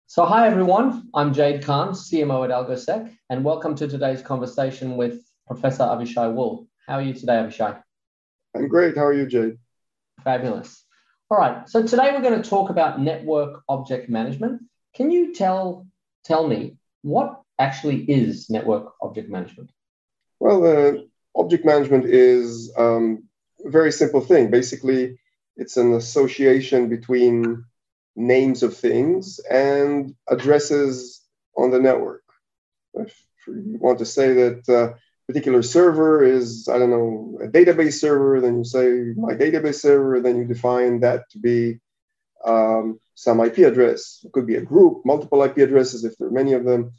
So, hi everyone. I'm Jade Khan, CMO at AlgoSec, and welcome to today's conversation with Professor Avishai Wool. How are you today, Avishai? I'm great. How are you, Jade? Fabulous. All right. So today we're going to talk about network object management. Can you tell me what actually is network object management? Well, object management is a very simple thing. Basically, it's an association between names of things and addresses on the network. If you want to say that a particular server is, I don't know, a database server, then you say my database server, then you define that to be some IP address. It could be a group, multiple IP addresses if there are many of them.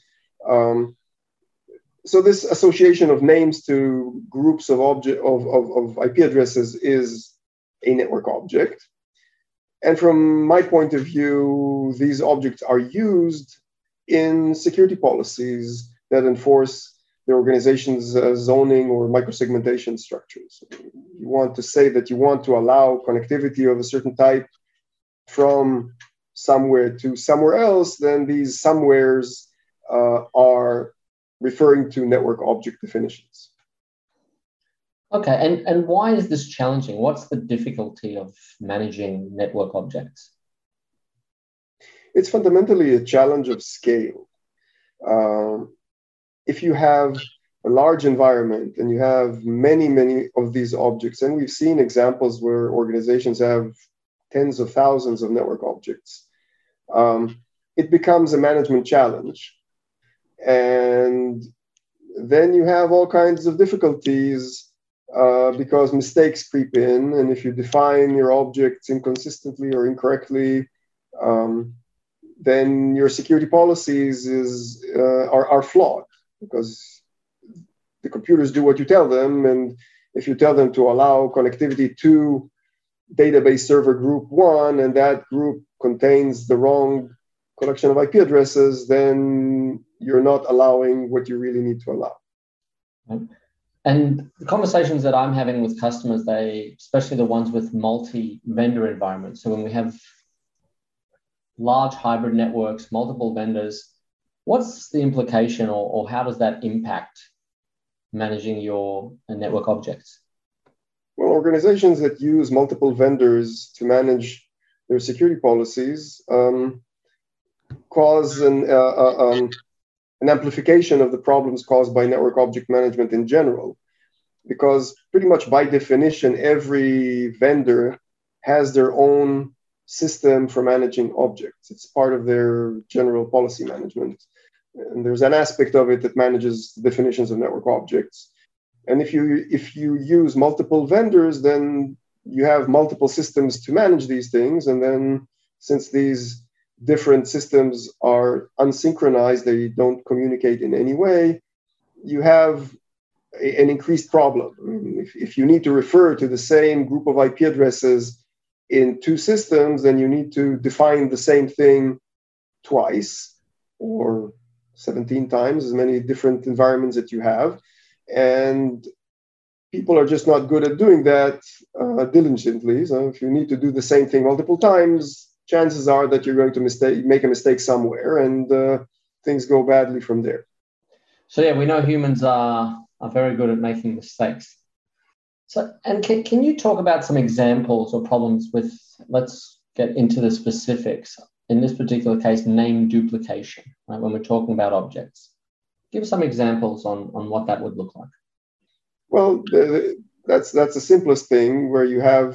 So this association of names to groups of IP addresses is a network object. And from my point of view, these objects are used in security policies that enforce the organization's zoning or microsegmentation structures. You want to say that you want to allow connectivity of a certain type from somewhere to somewhere else, then these somewheres are referring to network object definitions. Okay, and why is this challenging? What's the difficulty of managing network objects? It's fundamentally a challenge of scale. If you have a large environment and you have many of these objects, and we've seen examples where organizations have tens of thousands of network objects, it becomes a management challenge. And then you have all kinds of difficulties because mistakes creep in. And if you define your objects inconsistently or incorrectly, then your security policies are flawed because the computers do what you tell them. And if you tell them to allow connectivity to database server group one, and that group contains the wrong collection of IP addresses, then you're not allowing what you really need to allow. And the conversations that I'm having with customers, especially the ones with multi-vendor environments. So when we have large hybrid networks, multiple vendors, what's the implication or how does that impact managing your network objects? Well, organizations that use multiple vendors to manage their security policies cause an amplification of the problems caused by network object management in general, because pretty much by definition, every vendor has their own system for managing objects. It's part of their general policy management. And there's an aspect of it that manages definitions of network objects. And if you use multiple vendors, then you have multiple systems to manage these things. And then since these different systems are unsynchronized, they don't communicate in any way, you have an increased problem. I mean, if you need to refer to the same group of IP addresses in two systems, then you need to define the same thing twice or 17 times, as many different environments that you have. And people are just not good at doing that diligently. So if you need to do the same thing multiple times, chances are that you're going to make a mistake somewhere, and things go badly from there. So yeah, we know humans are very good at making mistakes. So, and can you talk about some examples or problems with, let's get into the specifics. In this particular case, name duplication, right, when we're talking about objects. Give some examples on what that would look like. Well, that's the simplest thing, where you have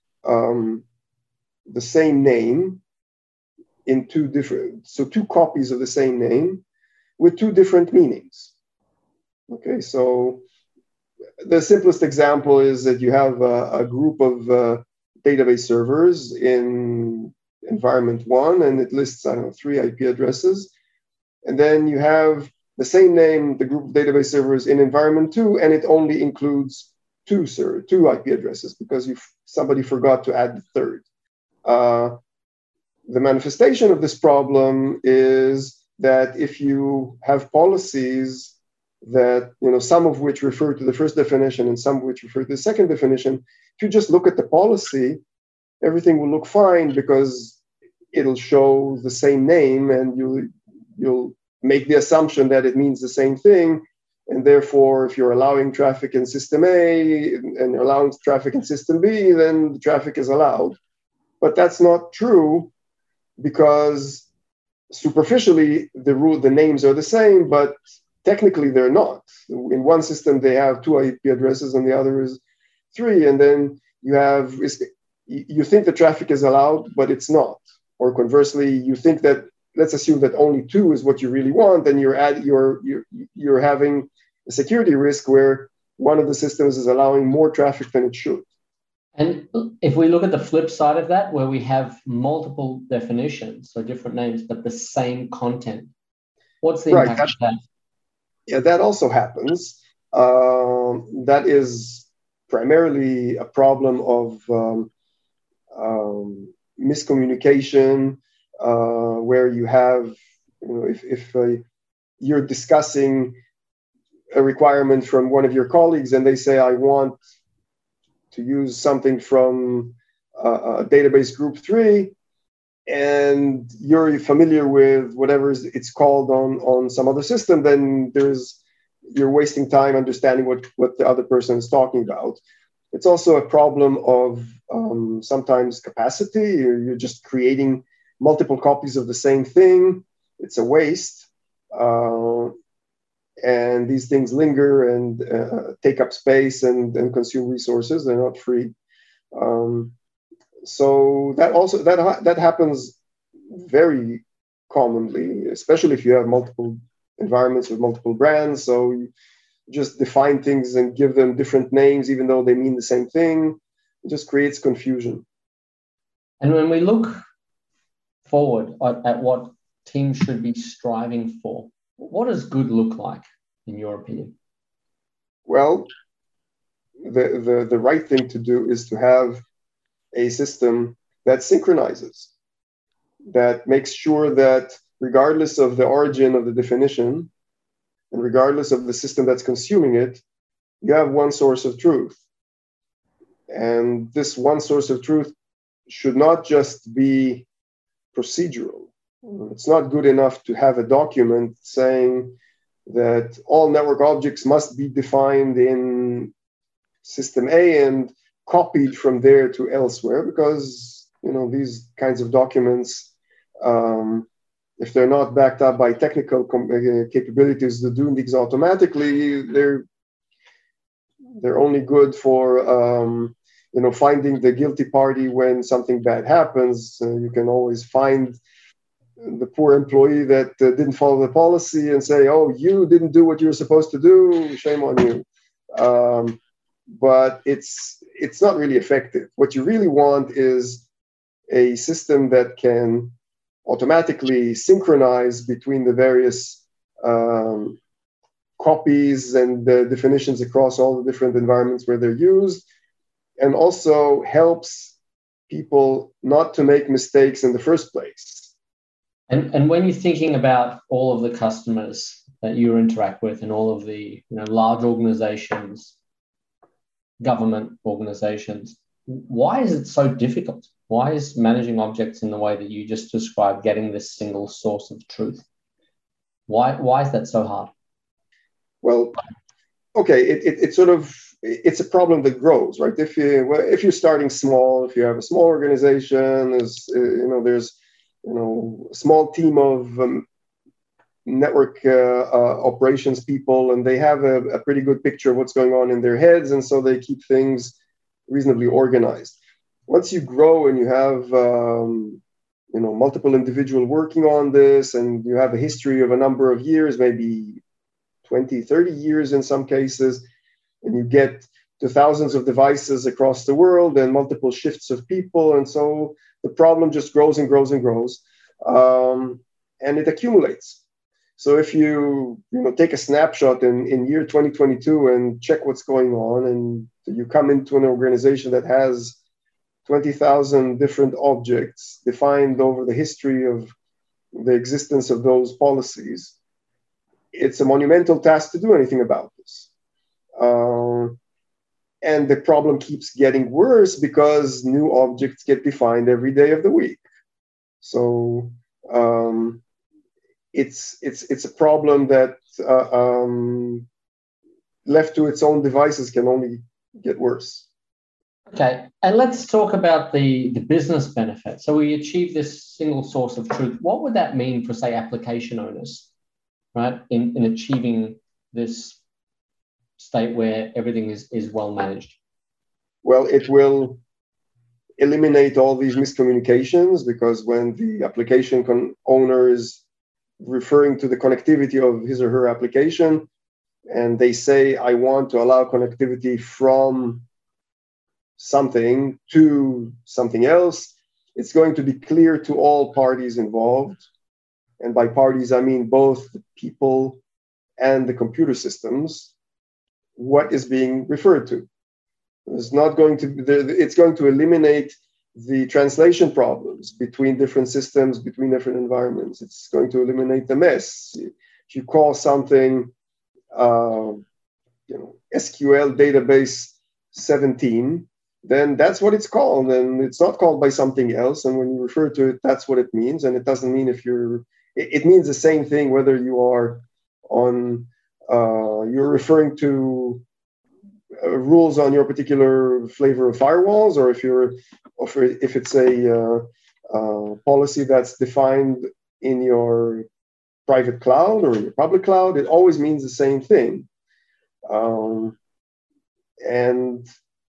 the same name in two copies of the same name with two different meanings. Okay, so the simplest example is that you have a group of database servers in environment one, and it lists, I don't know, 3 IP addresses. And then you have the same name, the group of database servers in environment two, and it only includes two IP addresses because somebody forgot to add the third. The manifestation of this problem is that if you have policies that, some of which refer to the first definition and some of which refer to the second definition, if you just look at the policy, everything will look fine because it'll show the same name, and you'll make the assumption that it means the same thing. And therefore, if you're allowing traffic in system A and you're allowing traffic in system B, then the traffic is allowed. But that's not true, because superficially the names are the same, but technically they're not. In one system they have 2 IP addresses and the other is 3, and then you think the traffic is allowed, but it's not. Or conversely, you think that, let's assume that only 2 is what you really want, and you're having a security risk where one of the systems is allowing more traffic than it should. And if we look at the flip side of that, where we have multiple definitions, so different names, but the same content, what's the impact of that? Yeah, that also happens. That is primarily a problem of miscommunication, where you have, if you're discussing a requirement from one of your colleagues and they say, I want to use something from a database group 3, and you're familiar with whatever it's called on some other system, then you're wasting time understanding what the other person is talking about. It's also a problem of sometimes capacity. You're just creating multiple copies of the same thing. It's a waste. And these things linger and take up space and consume resources. They're not free. So that happens very commonly, especially if you have multiple environments with multiple brands. So you just define things and give them different names, even though they mean the same thing. It just creates confusion. And when we look forward at what teams should be striving for, what does good look like, in your opinion? Well, the right thing to do is to have a system that synchronizes, that makes sure that regardless of the origin of the definition and regardless of the system that's consuming it, you have one source of truth. And this one source of truth should not just be procedural. It's not good enough to have a document saying that all network objects must be defined in system A and copied from there to elsewhere, because these kinds of documents, if they're not backed up by technical capabilities to do things automatically, they're only good for finding the guilty party when something bad happens. You can always find the poor employee that didn't follow the policy and say, oh, you didn't do what you were supposed to do, shame on you. But it's not really effective. What you really want is a system that can automatically synchronize between the various copies and the definitions across all the different environments where they're used, and also helps people not to make mistakes in the first place. And when you're thinking about all of the customers that you interact with and all of the large organizations, government organizations, why is it so difficult? Why is managing objects in the way that you just described, getting this single source of truth? Why is that so hard? Well, okay, it's a problem that grows, right? If you're starting small, if you have a small organization, there's a small team of network operations people, and they have a pretty good picture of what's going on in their heads, and so they keep things reasonably organized. Once you grow and you have multiple individuals working on this, and you have a history of a number of years, maybe 20, 30 years in some cases, and you get to thousands of devices across the world and multiple shifts of people, and so the problem just grows and grows and grows, and it accumulates. So if you take a snapshot in year 2022 and check what's going on, and you come into an organization that has 20,000 different objects defined over the history of the existence of those policies, it's a monumental task to do anything about this. And the problem keeps getting worse because new objects get defined every day of the week. So it's a problem that left to its own devices can only get worse. Okay, and let's talk about the business benefit. So we achieve this single source of truth. What would that mean for, say, application owners, right, in achieving this state where everything is well managed? Well, it will eliminate all these miscommunications, because when the application owner is referring to the connectivity of his or her application, and they say, I want to allow connectivity from something to something else, it's going to be clear to all parties involved. And by parties, I mean both the people and the computer systems, what is being referred to. It's going to eliminate the translation problems between different systems, between different environments. It's going to eliminate the mess. If you call something, SQL database 17, then that's what it's called, and it's not called by something else. And when you refer to it, that's what it means. And it doesn't mean it means the same thing whether you are on, you're referring to rules on your particular flavor of firewalls, or if it's a policy that's defined in your private cloud or your public cloud. It always means the same thing. And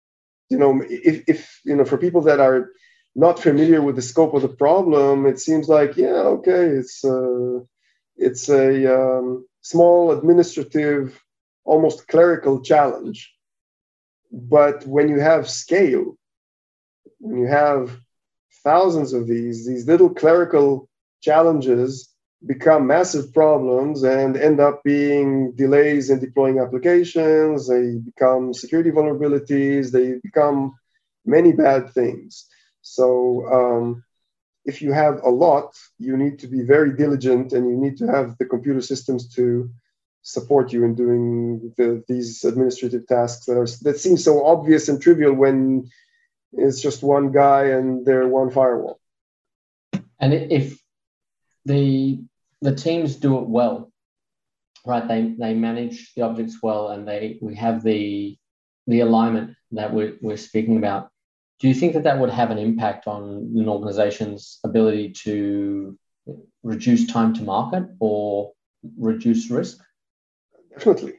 if for people that are not familiar with the scope of the problem, it seems like, yeah, okay, it's a small administrative, almost clerical challenge. But when you have scale, when you have thousands of these little clerical challenges become massive problems and end up being delays in deploying applications, they become security vulnerabilities, they become many bad things. So if you have a lot, you need to be very diligent, and you need to have the computer systems to support you in doing these administrative tasks that seem so obvious and trivial when it's just one guy and their one firewall. And if the teams do it well, right? They manage the objects well, and we have the alignment that we're speaking about. Do you think that would have an impact on an organization's ability to reduce time to market or reduce risk? Definitely.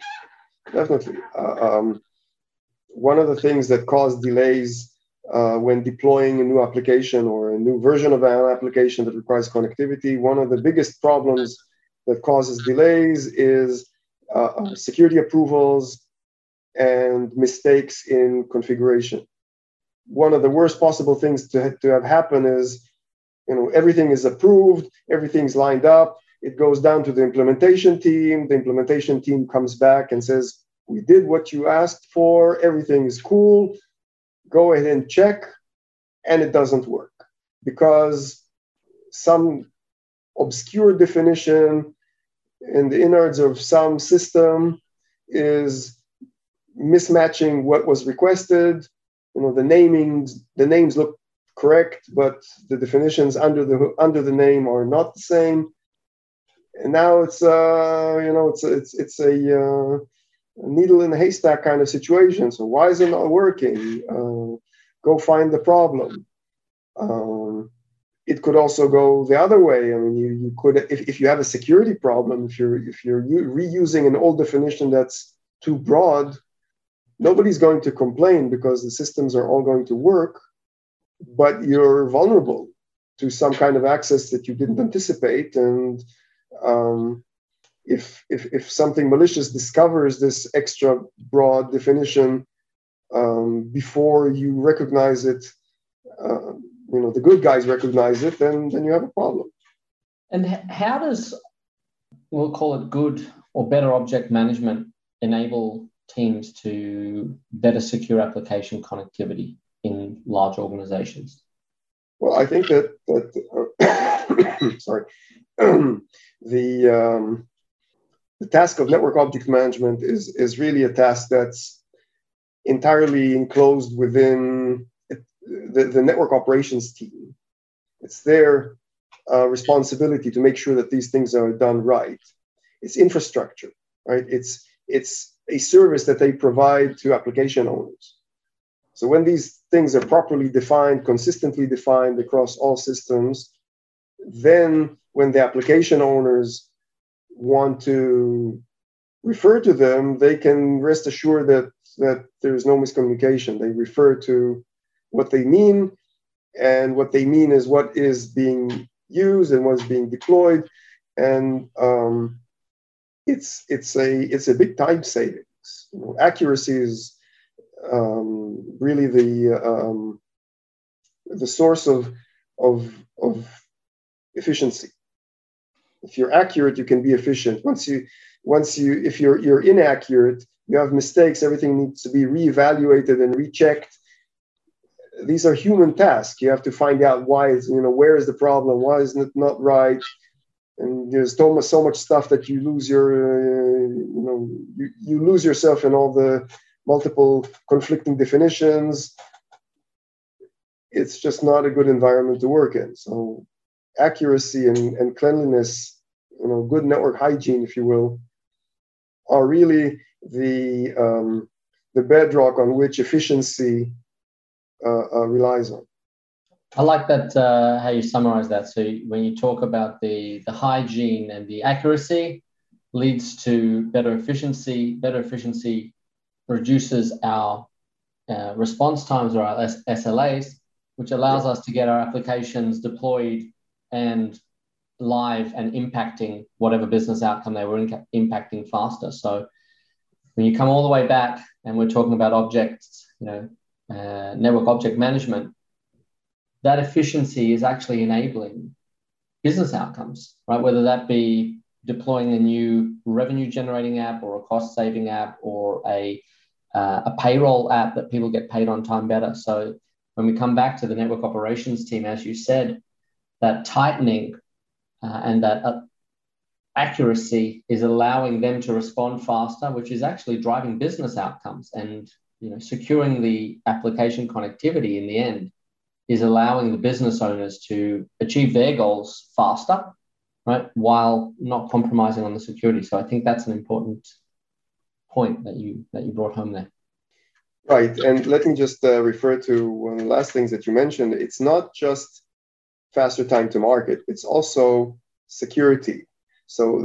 One of the things that cause delays when deploying a new application or a new version of an application that requires connectivity, one of the biggest problems that causes delays is security approvals and mistakes in configuration. One of the worst possible things to have happen is, everything is approved, everything's lined up, it goes down to the implementation team. The implementation team comes back and says, we did what you asked for, everything is cool, go ahead and check, and it doesn't work because some obscure definition in the innards of some system is mismatching what was requested. The names look correct, but the definitions under the name are not the same. And now it's it's a needle in a haystack kind of situation. So why is it not working? Go find the problem. It could also go the other way. I mean, you could, if you have a security problem, if you're reusing an old definition that's too broad, nobody's going to complain because the systems are all going to work, but you're vulnerable to some kind of access that you didn't anticipate. And if something malicious discovers this extra broad definition before you recognize it, the good guys recognize it, then you have a problem. And how does, we'll call it good or better object management, enable teams to better secure application connectivity in large organizations? Well, I think that sorry, the task of network object management is really a task that's entirely enclosed within the network operations team. It's their responsibility to make sure that these things are done right. It's infrastructure, right? It's a service that they provide to application owners. So when these things are properly defined, consistently defined across all systems, then when the application owners want to refer to them, they can rest assured that there's no miscommunication. They refer to what they mean, and what they mean is what is being used and what's being deployed, and it's a big time savings. Accuracy is really the source of efficiency. If you're accurate, you can be efficient. If you're inaccurate, you have mistakes, everything needs to be reevaluated and rechecked. These are human tasks. You have to find out why where is the problem, why is it not right, and there's so much stuff that you lose you lose yourself in all the multiple conflicting definitions. It's just not a good environment to work in. So accuracy and cleanliness, good network hygiene, if you will, are really the bedrock on which efficiency relies on. I like that, how you summarize that. So when you talk about the hygiene and the accuracy leads to better efficiency reduces our response times, or our SLAs, which allows us to get our applications deployed and live and impacting whatever business outcome they were impacting faster. So when you come all the way back and we're talking about objects, network object management, that efficiency is actually enabling business outcomes, right? Whether that be deploying a new revenue generating app or a cost saving app or a payroll app that people get paid on time better. So when we come back to the network operations team, as you said, that tightening and that accuracy is allowing them to respond faster, which is actually driving business outcomes, and securing the application connectivity in the end is allowing the business owners to achieve their goals faster, right, while not compromising on the security. So I think that's an important point that you brought home there. Right, and let me just refer to one of the last things that you mentioned. It's not just faster time to market; it's also security. So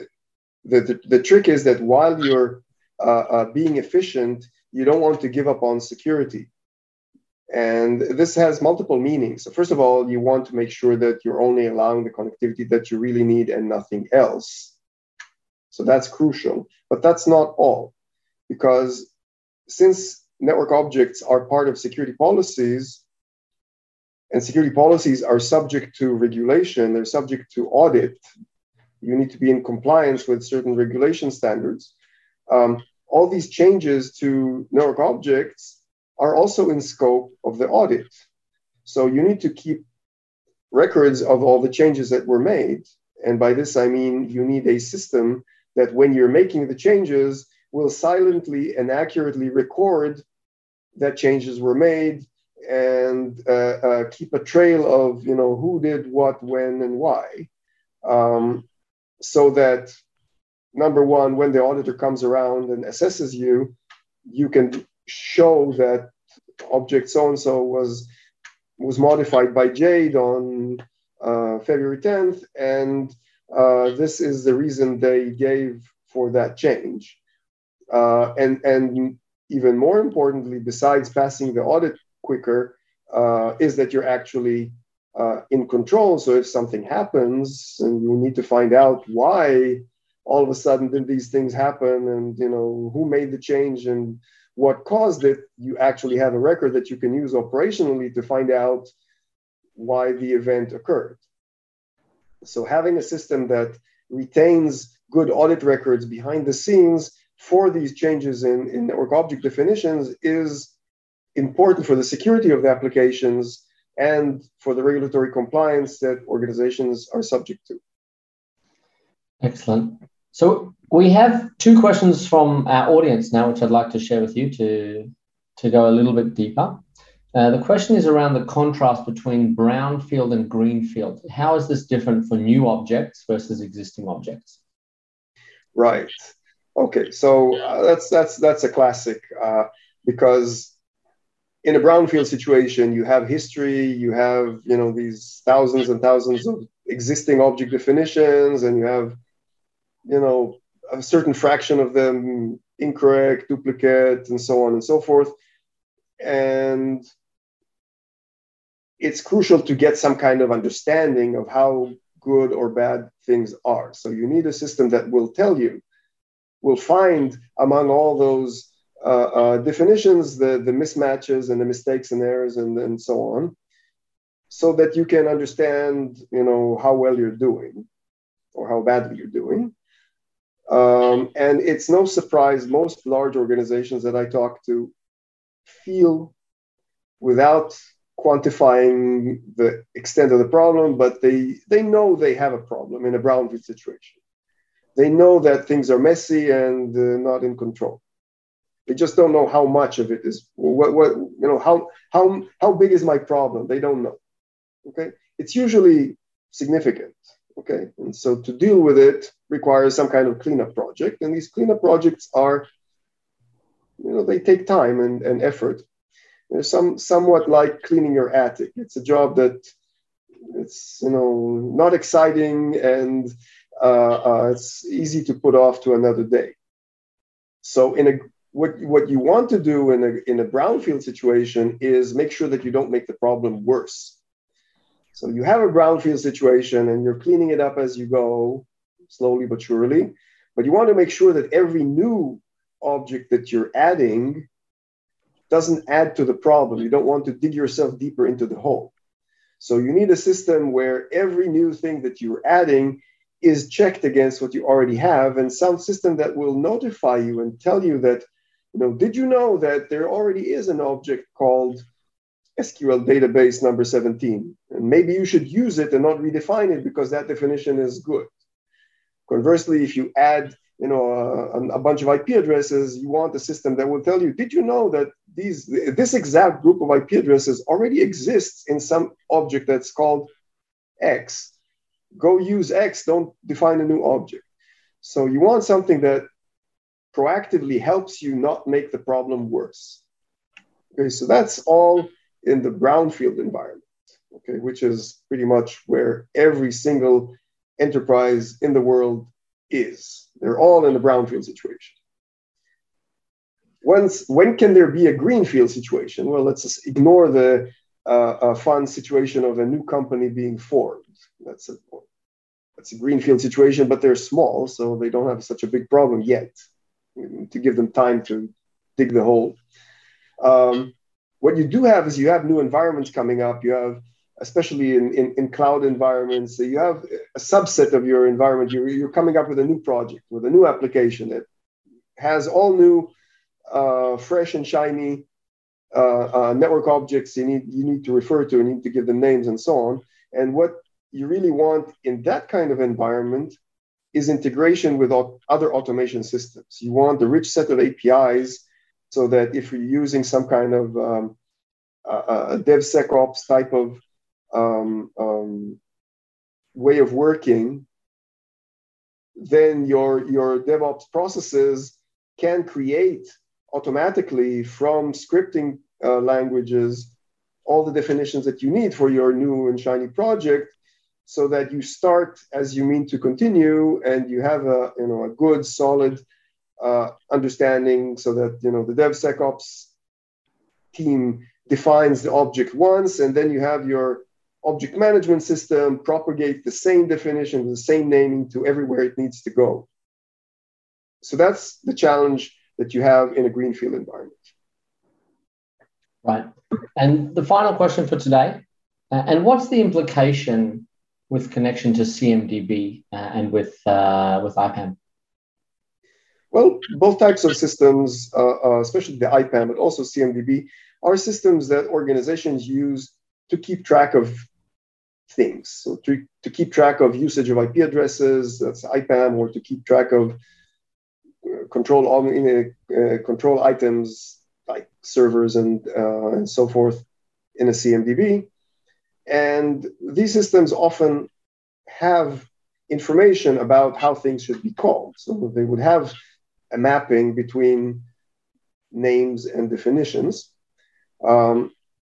the trick is that while you're being efficient, you don't want to give up on security. And this has multiple meanings. So first of all, you want to make sure that you're only allowing the connectivity that you really need and nothing else. So that's crucial. But that's not all, because since network objects are part of security policies, and security policies are subject to regulation, they're subject to audit, you need to be in compliance with certain regulation standards. All these changes to network objects are also in scope of the audit. So you need to keep records of all the changes that were made. And by this, I mean, you need a system that when you're making the changes will silently and accurately record that changes were made and keep a trail of, who did what, when, and why. So that, number one, when the auditor comes around and assesses you, you can show that object so-and-so was modified by Jade on February 10th, and this is the reason they gave for that change. And even more importantly, besides passing the audit quicker, is that you're actually in control. So if something happens and you need to find out why all of a sudden did these things happen, and who made the change and what caused it, you actually have a record that you can use operationally to find out why the event occurred. So having a system that retains good audit records behind the scenes for these changes in network object definitions is important for the security of the applications and for the regulatory compliance that organizations are subject to. Excellent. So we have two questions from our audience now, which I'd like to share with you to go a little bit deeper. The question is around the contrast between brownfield and greenfield. How is this different for new objects versus existing objects? Right. Okay. So that's a classic because in a brownfield situation, you have history, you have these thousands and thousands of existing object definitions, and you have a certain fraction of them incorrect, duplicate, and so on and so forth. And it's crucial to get some kind of understanding of how good or bad things are. So you need a system that will tell you, will find among all those definitions the mismatches and the mistakes and errors and so on, so that you can understand how well you're doing or how badly you're doing. And it's no surprise most large organizations that I talk to feel, without quantifying the extent of the problem, but they know they have a problem in a brownfield situation. They know that things are messy and not in control. They just don't know how much of it is. How big is my problem? They don't know. Okay, it's usually significant. Okay, and so to deal with it requires some kind of cleanup project, and these cleanup projects are, they take time and effort. They're somewhat like cleaning your attic. It's a job that it's not exciting, and it's easy to put off to another day. So what you want to do in a brownfield situation is make sure that you don't make the problem worse. So you have a brownfield situation and you're cleaning it up as you go, slowly but surely, but you want to make sure that every new object that you're adding doesn't add to the problem. You don't want to dig yourself deeper into the hole. So you need a system where every new thing that you're adding is checked against what you already have, and some system that will notify you and tell you that, did you know that there already is an object called SQL database number 17, and maybe you should use it and not redefine it because that definition is good. Conversely, if you add a bunch of IP addresses, you want a system that will tell you, did you know that this exact group of IP addresses already exists in some object that's called X? Go use X, don't define a new object. So you want something that proactively helps you not make the problem worse. Okay, so that's all in the brownfield environment, okay, which is pretty much where every single enterprise in the world is. They're all in the brownfield situation. When can there be a greenfield situation? Well, let's just ignore the fun situation of a new company being formed. That's a greenfield situation, but they're small, so they don't have such a big problem yet. We need to give them time to dig the hole. What you do have is you have new environments coming up. You have, especially in cloud environments, so you have a subset of your environment. You're coming up with a new project, with a new application that has all new, fresh and shiny network objects you need to refer to and you need to give them names and so on. And what you really want in that kind of environment is integration with other automation systems. You want a rich set of APIs so that if you're using some kind of DevSecOps type of way of working, then your DevOps processes can create automatically from scripting languages all the definitions that you need for your new and shiny project, so that you start as you mean to continue, and you have a good solid understanding, so that the DevSecOps team defines the object once, and then you have your object management system propagate the same definition, the same naming to everywhere it needs to go. So that's the challenge that you have in a greenfield environment. Right. And the final question for today, and what's the implication with connection to CMDB and with IPAM? Well, both types of systems, especially the IPAM, but also CMDB, are systems that organizations use to keep track of things. So to keep track of usage of IP addresses, that's IPAM, or to keep track of control items like servers and so forth. in a CMDB. And these systems often have information about how things should be called. So they would have a mapping between names and definitions. And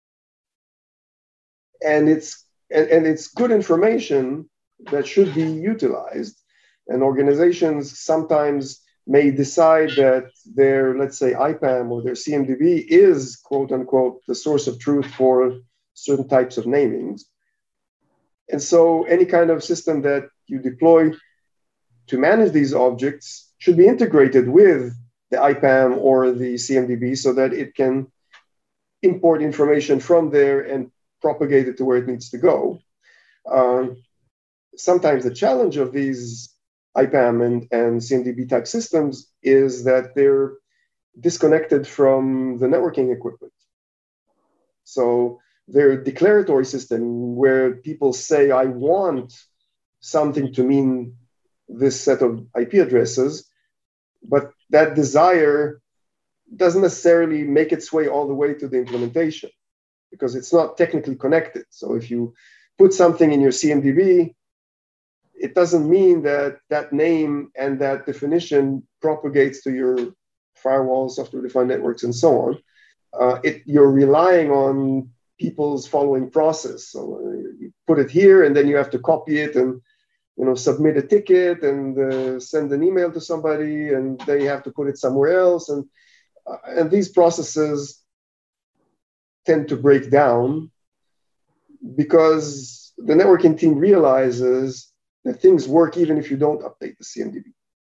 it's good information that should be utilized. And organizations sometimes may decide that their, let's say, IPAM or their CMDB is, quote unquote, the source of truth for certain types of namings. And so any kind of system that you deploy to manage these objects should be integrated with the IPAM or the CMDB so that it can import information from there and propagate it to where it needs to go. Sometimes the challenge of these IPAM and CMDB type systems is that they're disconnected from the networking equipment. So they're a declaratory system where people say, I want something to mean this set of IP addresses, but that desire doesn't necessarily make its way all the way to the implementation because it's not technically connected. So if you put something in your CMDB, it doesn't mean that that name and that definition propagates to your firewall, software-defined networks, and so on. You're relying on people's following process. So you put it here, and then you have to copy it and submit a ticket and send an email to somebody, and they have to put it somewhere else. And these processes tend to break down because the networking team realizes that things work even if you don't update the CMDB.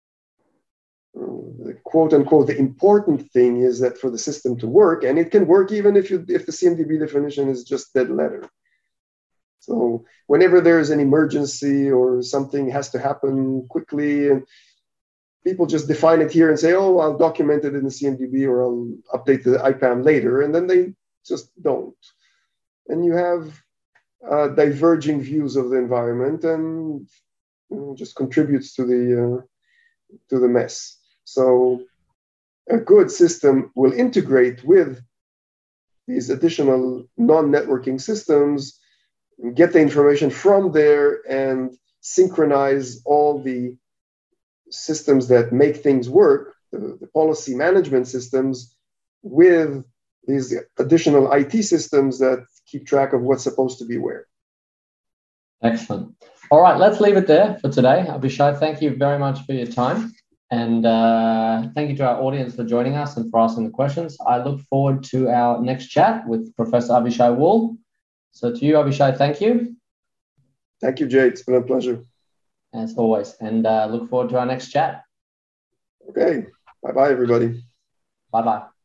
Quote unquote, the important thing is that for the system to work, and it can work even if the CMDB definition is just dead letter. So whenever there's an emergency or something has to happen quickly, and people just define it here and say, oh, I'll document it in the CMDB or I'll update the IPAM later, and then they just don't. And you have diverging views of the environment, and just contributes to the mess. So a good system will integrate with these additional non-networking systems, get the information from there, and synchronize all the systems that make things work, the policy management systems, with these additional IT systems that keep track of what's supposed to be where. Excellent. All right, let's leave it there for today. Avishai, thank you very much for your time. And thank you to our audience for joining us and for asking the questions. I look forward to our next chat with Professor Avishai Wool. So to you, Avishai, thank you. Thank you, Jay. It's been a pleasure. As always. And look forward to our next chat. Okay. Bye-bye, everybody. Bye-bye.